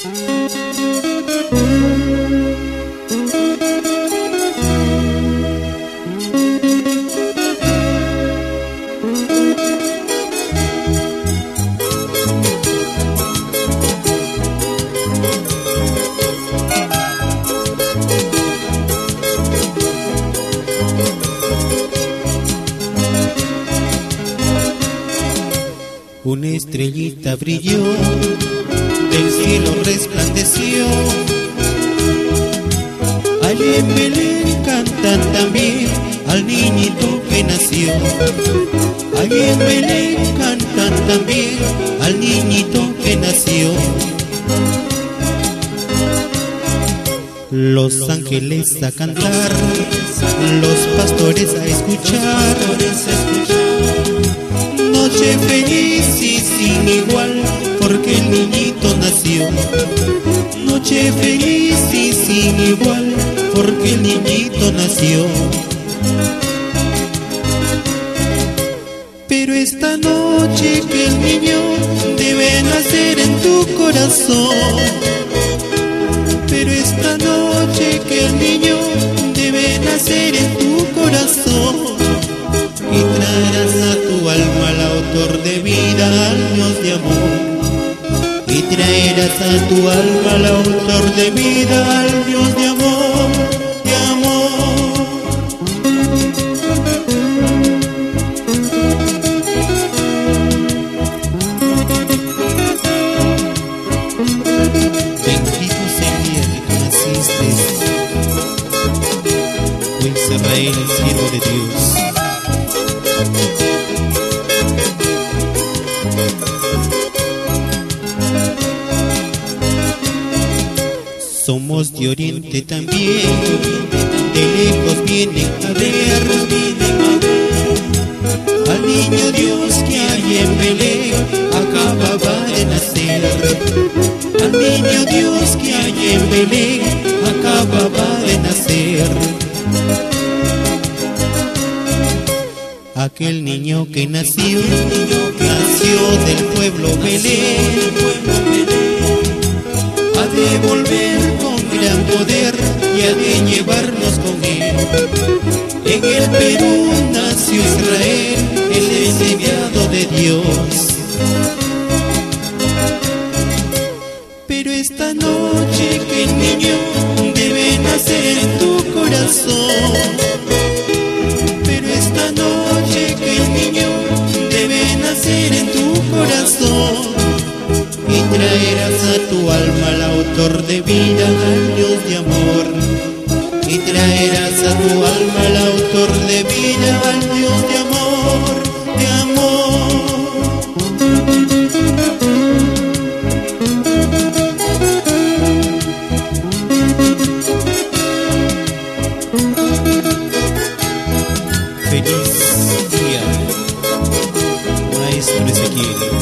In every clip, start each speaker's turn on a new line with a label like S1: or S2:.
S1: Una estrellita brilló, del cielo resplandeció. Allí en Belén cantan también al niñito que nació. Allí en Belén cantan también al niñito que nació. Los ángeles a cantar, los pastores a escuchar. Noche feliz y sin igual, porque el niñito nació. Noche feliz y sin igual, porque el niñito nació. Pero esta noche que el niño debe nacer en tu corazón. Pero esta noche que el niño debe nacer en tu corazón. Y traerás a tu alma al autor de vida, al Dios de amor. Y traerás a tu alma al autor de vida, al Dios de amor, de amor. Bendito sea el día que tú naciste, oh Israel, siervo de Dios. Somos de Oriente también, de lejos vienen a ver al niño Dios que hay en Belén, acababa de nacer. Al niño Dios que hay en Belén, acababa de nacer. Aquel niño que nació, nació del pueblo Belén. Ha de volver con gran poder y ha de llevarnos con él. En el Perú nació Israel, él es enviado de Dios. Pero esta noche que el niño debe nacer en tu corazón. Pero esta noche que el niño debe nacer en tu corazón. Y traerás a tu alma al autor de vida, al Dios de amor. Y traerás a tu alma al autor de vida, al Dios de amor, de amor. Feliz día, Maestro Ezequiel.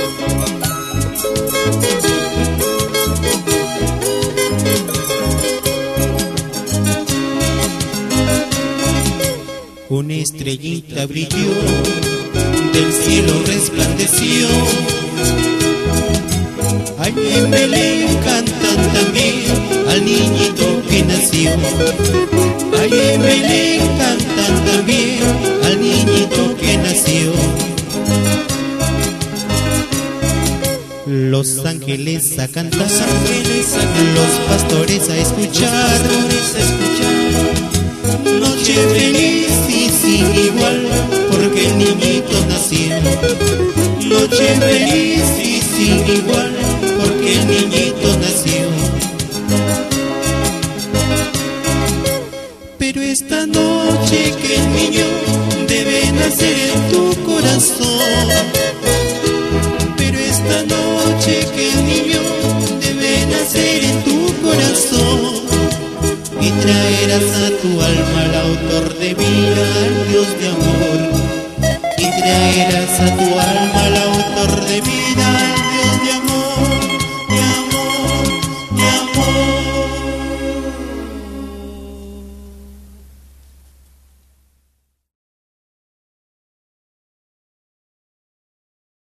S1: Una estrellita brilló, del cielo resplandeció. Allí en Belén cantan también al niñito que nació. Allí en Belén cantan también al niñito que nació. Los ángeles a cantar, los pastores a escuchar. Noche feliz y sin igual, porque el niñito nació. Noche feliz y sin igual, porque el niñito nació. Pero esta noche que el niño debe nacer en tu corazón. Pero esta noche que el niño debe nacer en tu corazón. Y traerás a tu alma al autor de vida, al Dios de amor. Y traerás a tu alma al autor de vida.